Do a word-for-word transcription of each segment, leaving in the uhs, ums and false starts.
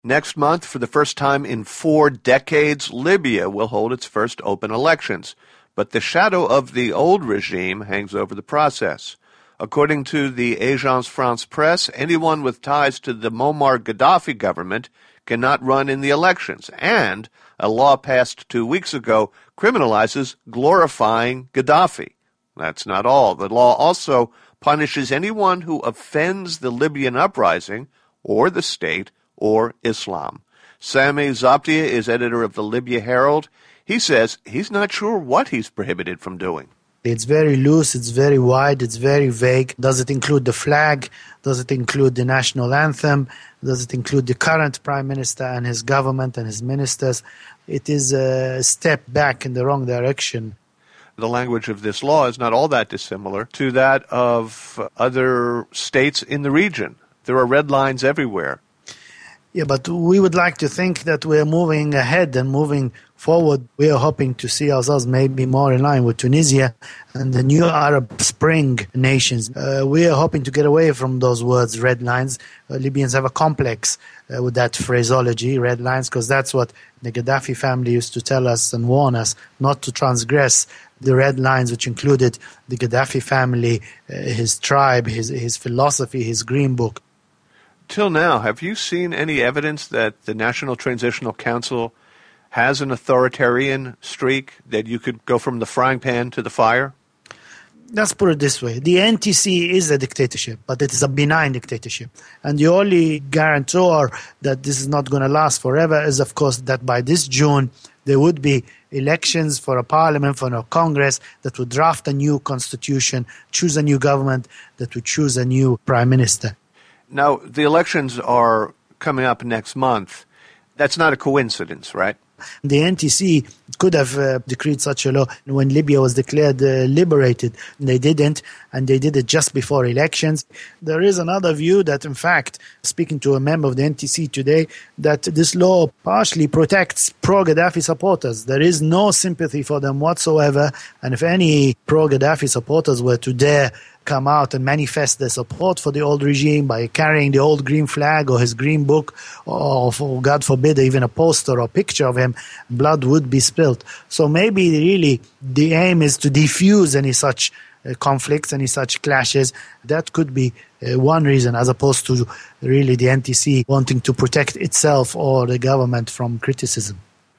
Next month, for the first time in four decades, Libya will hold its first open elections. But the shadow of the old regime hangs over the process. According to the Agence France-Presse, anyone with ties to the Muammar Gaddafi government cannot run in the elections. And a law passed two weeks ago criminalizes glorifying Gaddafi. That's not all. The law also punishes anyone who offends the Libyan uprising or the state or Islam. Sami Zaptia is editor of the Libya Herald. He says he's not sure what he's prohibited from doing. It's very loose, it's very wide, it's very vague. Does it include the flag? Does it include the national anthem? Does it include the current prime minister and his government and his ministers? It is a step back in the wrong direction. The language of this law is not all that dissimilar to that of other states in the region. There are red lines everywhere. Yeah, but we would like to think that we're moving ahead and moving forward. We are hoping to see ourselves maybe more in line with Tunisia and the new Arab Spring nations. Uh, we are hoping to get away from those words, red lines. Uh, Libyans have a complex uh, with that phraseology, red lines, because that's what the Gaddafi family used to tell us and warn us not to transgress the red lines, which included the Gaddafi family, uh, his tribe, his, his philosophy, his green book. Till now, have you seen any evidence that the National Transitional Council has an authoritarian streak, that you could go from the frying pan to the fire? Let's put it this way. The N T C is a dictatorship, but it is a benign dictatorship. And the only guarantor that this is not going to last forever is, of course, that by this June there would be elections for a parliament, for a Congress that would draft a new constitution, choose a new government, that would choose a new prime minister. Now, the elections are coming up next month. That's not a coincidence, right? The N T C could have uh, decreed such a law when Libya was declared uh, liberated. They didn't, and they did it just before elections. There is another view that, in fact, speaking to a member of the N T C today, that this law partially protects pro-Gaddafi supporters. There is no sympathy for them whatsoever, and if any pro-Gaddafi supporters were to dare come out and manifest their support for the old regime by carrying the old green flag or his green book, or, for God forbid, even a poster or picture of him, blood would be spilt. So maybe really the aim is to defuse any such uh, conflicts, any such clashes. That could be uh, one reason, as opposed to really the N T C wanting to protect itself or the government from criticism.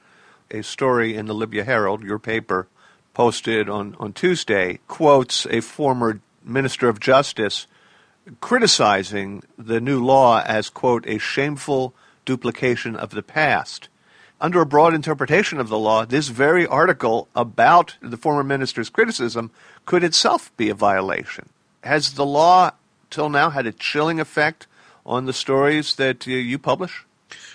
A story in the Libya Herald, your paper, posted on, on Tuesday, quotes a former Minister of Justice criticizing the new law as, quote, a shameful duplication of the past. Under a broad interpretation of the law, this very article about the former minister's criticism could itself be a violation. Has the law till now had a chilling effect on the stories that uh, you publish?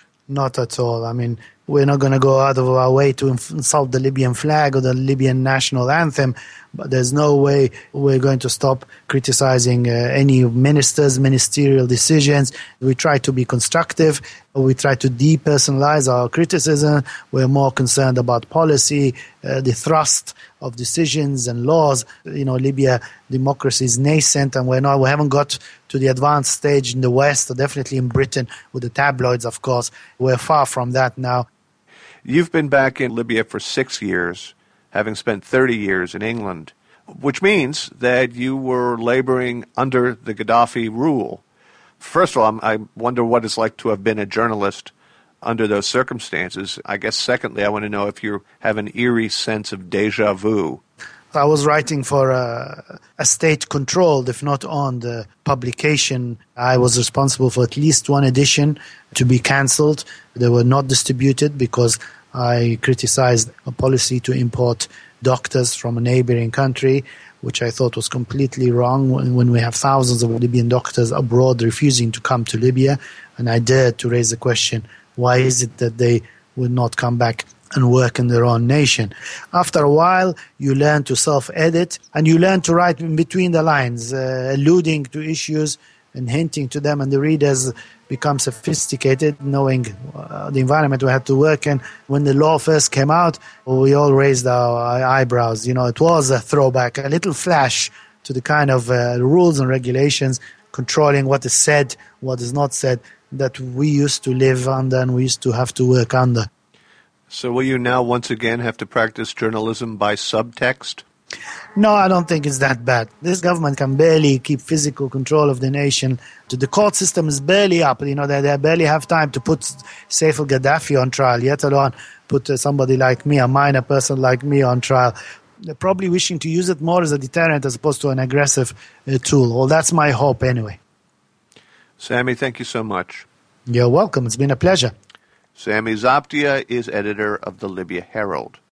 Not at all. I mean, we're not going to go out of our way to insult the Libyan flag or the Libyan national anthem, but there's no way we're going to stop criticizing uh, any ministers' ministerial decisions. We try to be constructive. We try to depersonalize our criticism. We're more concerned about policy, uh, the thrust of decisions and laws. You know, Libya democracy is nascent, and we're not, we haven't got to the advanced stage in the West, or definitely in Britain with the tabloids, of course. We're far from that now. You've been back in Libya for six years, having spent thirty years in England, which means that you were laboring under the Gaddafi rule. First of all, I wonder what it's like to have been a journalist under those circumstances. I guess secondly, I want to know if you have an eerie sense of déjà vu. I was writing for a, a state-controlled, if not owned, uh, publication. I was responsible for at least one edition to be cancelled. They were not distributed because I criticized a policy to import doctors from a neighboring country, which I thought was completely wrong when, when we have thousands of Libyan doctors abroad refusing to come to Libya. And I dared to raise the question, why is it that they would not come back and work in their own nation? After a while, you learn to self-edit, and you learn to write in between the lines, uh, alluding to issues and hinting to them, and the readers become sophisticated, knowing uh, the environment we had to work in. When the law first came out, we all raised our eyebrows. You know, it was a throwback, a little flash to the kind of uh, rules and regulations controlling what is said, what is not said. that we used to live under and we used to have to work under. So will you now once again have to practice journalism by subtext? No, I don't think it's that bad. This government can barely keep physical control of the nation. The court system is barely up. You know, they, they barely have time to put Saif al-Gaddafi on trial, yet alone put uh, somebody like me, a minor person like me, on trial. They're probably wishing to use it more as a deterrent as opposed to an aggressive uh, tool. Well, that's my hope anyway. Sami, thank you so much. You're welcome. It's been a pleasure. Sami Zaptia is editor of the Libya Herald.